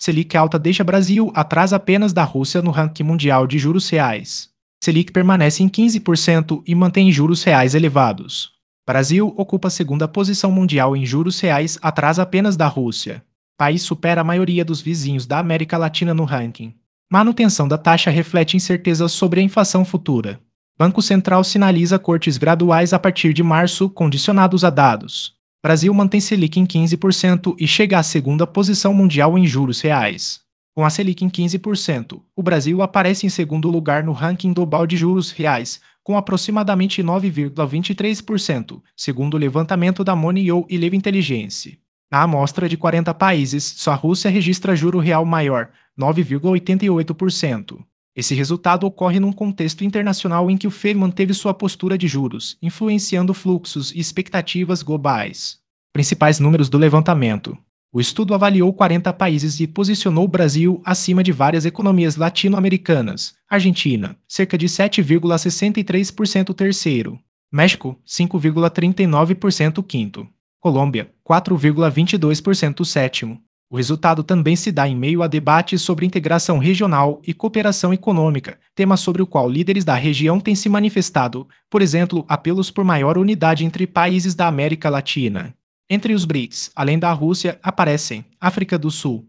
Selic alta deixa Brasil atrás apenas da Rússia no ranking mundial de juros reais. Selic permanece em 15% e mantém juros reais elevados. Brasil ocupa a segunda posição mundial em juros reais, atrás apenas da Rússia. País supera a maioria dos vizinhos da América Latina no ranking. Manutenção da taxa reflete incertezas sobre a inflação futura. Banco Central sinaliza cortes graduais a partir de março, condicionados a dados. Brasil mantém Selic em 15% e chega à segunda posição mundial em juros reais. Com a Selic em 15%, o Brasil aparece em segundo lugar no ranking global de juros reais, com aproximadamente 9,23%, segundo o levantamento da Moneyou e Live Intelligence. Na amostra de 40 países, só a Rússia registra juro real maior, 9,88%. Esse resultado ocorre num contexto internacional em que o FED manteve sua postura de juros, influenciando fluxos e expectativas globais. Principais números do levantamento. O estudo avaliou 40 países e posicionou o Brasil acima de várias economias latino-americanas. Argentina, cerca de 7,63% terceiro. México, 5,39% quinto. Colômbia, 4,22% sétimo. O resultado também se dá em meio a debates sobre integração regional e cooperação econômica, tema sobre o qual líderes da região têm se manifestado, por exemplo, apelos por maior unidade entre países da América Latina. Entre os BRICS, além da Rússia, aparecem África do Sul,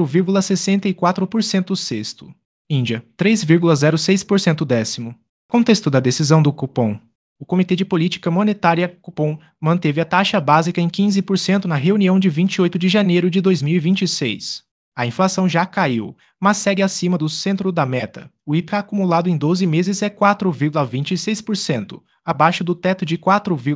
4,64% sexto. Índia, 3,06% décimo. Contexto da decisão do cupom. O Comitê de Política Monetária, Copom, manteve a taxa básica em 15% na reunião de 28 de janeiro de 2026. A inflação já caiu, mas segue acima do centro da meta. O IPCA acumulado em 12 meses é 4,26%, abaixo do teto de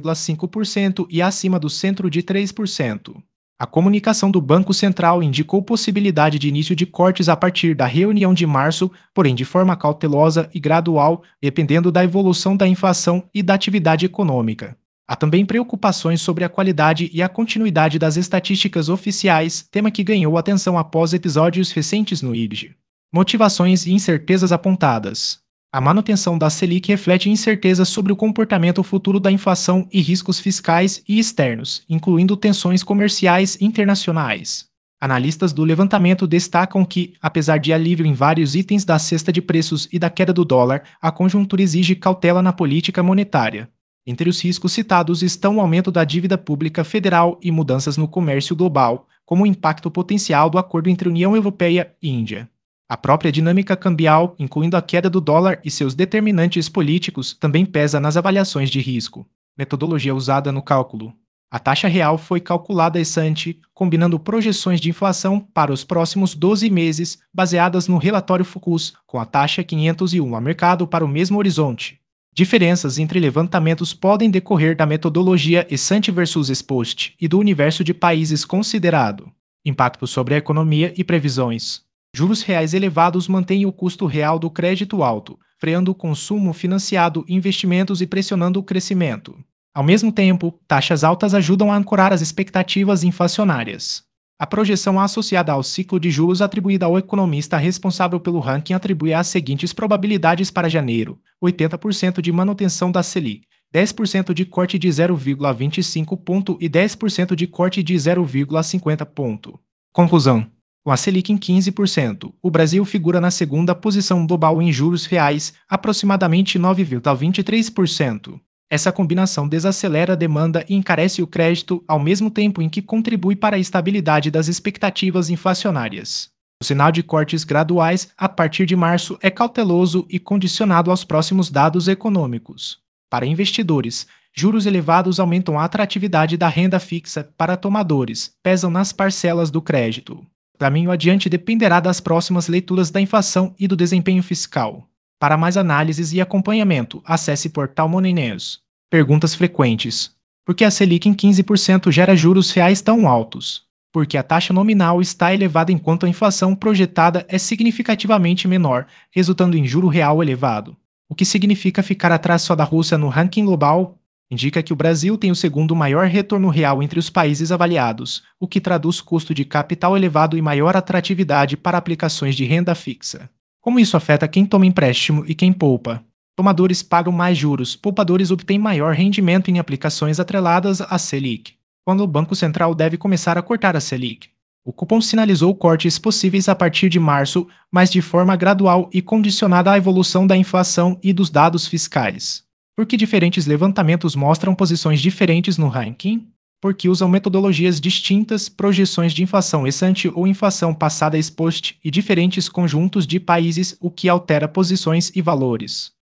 4,5% e acima do centro de 3%. A comunicação do Banco Central indicou possibilidade de início de cortes a partir da reunião de março, porém de forma cautelosa e gradual, dependendo da evolução da inflação e da atividade econômica. Há também preocupações sobre a qualidade e a continuidade das estatísticas oficiais, tema que ganhou atenção após episódios recentes no IBGE. Motivações e incertezas apontadas. A manutenção da Selic reflete incertezas sobre o comportamento futuro da inflação e riscos fiscais e externos, incluindo tensões comerciais internacionais. Analistas do levantamento destacam que, apesar de alívio em vários itens da cesta de preços e da queda do dólar, a conjuntura exige cautela na política monetária. Entre os riscos citados estão o aumento da dívida pública federal e mudanças no comércio global, como o impacto potencial do acordo entre União Europeia e Índia. A própria dinâmica cambial, incluindo a queda do dólar e seus determinantes políticos, também pesa nas avaliações de risco. Metodologia usada no cálculo. A taxa real foi calculada ex ante, combinando projeções de inflação para os próximos 12 meses, baseadas no relatório Focus, com a taxa 501 a mercado para o mesmo horizonte. Diferenças entre levantamentos podem decorrer da metodologia ex ante versus ex post e do universo de países considerado. Impacto sobre a economia e previsões. Juros reais elevados mantêm o custo real do crédito alto, freando o consumo financiado, investimentos e pressionando o crescimento. Ao mesmo tempo, taxas altas ajudam a ancorar as expectativas inflacionárias. A projeção associada ao ciclo de juros atribuída ao economista responsável pelo ranking atribui as seguintes probabilidades para janeiro: 80% de manutenção da Selic, 10% de corte de 0,25 ponto e 10% de corte de 0,50 ponto. Conclusão. Com a Selic em 15%, o Brasil figura na segunda posição global em juros reais, aproximadamente 9,23%. Essa combinação desacelera a demanda e encarece o crédito, ao mesmo tempo em que contribui para a estabilidade das expectativas inflacionárias. O sinal de cortes graduais, a partir de março, é cauteloso e condicionado aos próximos dados econômicos. Para investidores, juros elevados aumentam a atratividade da renda fixa para tomadores, pesam nas parcelas do crédito. O caminho adiante dependerá das próximas leituras da inflação e do desempenho fiscal. Para mais análises e acompanhamento, acesse Portal Money News. Perguntas frequentes. Por que a Selic em 15% gera juros reais tão altos? Por que a taxa nominal está elevada enquanto a inflação projetada é significativamente menor, resultando em juro real elevado? O que significa ficar atrás só da Rússia no ranking global? Indica que o Brasil tem o segundo maior retorno real entre os países avaliados, o que traduz custo de capital elevado e maior atratividade para aplicações de renda fixa. Como isso afeta quem toma empréstimo e quem poupa? Tomadores pagam mais juros, poupadores obtêm maior rendimento em aplicações atreladas à Selic. Quando o Banco Central deve começar a cortar a Selic? O cupom sinalizou cortes possíveis a partir de março, mas de forma gradual e condicionada à evolução da inflação e dos dados fiscais. Por que diferentes levantamentos mostram posições diferentes no ranking? Porque usam metodologias distintas, projeções de inflação ex-ante ou inflação passada ex-post e diferentes conjuntos de países, o que altera posições e valores.